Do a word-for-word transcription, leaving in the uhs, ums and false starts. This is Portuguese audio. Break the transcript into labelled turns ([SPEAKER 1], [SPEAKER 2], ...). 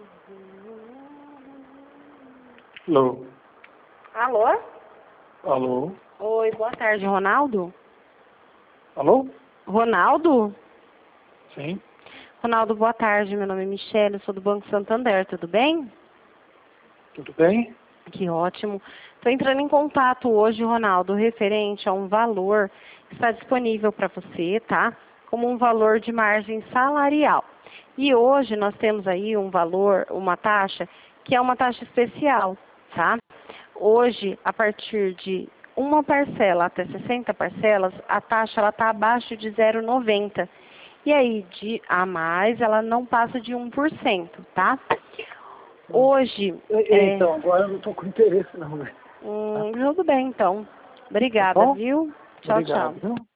[SPEAKER 1] Alô?
[SPEAKER 2] Alô?
[SPEAKER 1] Alô?
[SPEAKER 2] Oi, boa tarde, Ronaldo?
[SPEAKER 1] Alô?
[SPEAKER 2] Ronaldo?
[SPEAKER 1] Sim.
[SPEAKER 2] Ronaldo, boa tarde, meu nome é Michele, eu sou do Banco Santander, tudo bem?
[SPEAKER 1] Tudo bem?
[SPEAKER 2] Que ótimo. Estou entrando em contato hoje, Ronaldo, referente a um valor que está disponível para você, tá? Como um valor de margem salarial. E hoje nós temos aí um valor, uma taxa, que é uma taxa especial, tá? Hoje, a partir de uma parcela até sessenta parcelas, a taxa ela está abaixo de zero vírgula noventa. E aí, de a mais, ela não passa de um por cento, tá? Hoje, é...
[SPEAKER 1] Então, agora eu não estou com interesse não, né?
[SPEAKER 2] Hum, tudo bem, então.
[SPEAKER 1] Tá
[SPEAKER 2] Obrigada,
[SPEAKER 1] bom?
[SPEAKER 2] viu? Tchau,
[SPEAKER 1] Obrigado,
[SPEAKER 2] tchau.
[SPEAKER 1] viu?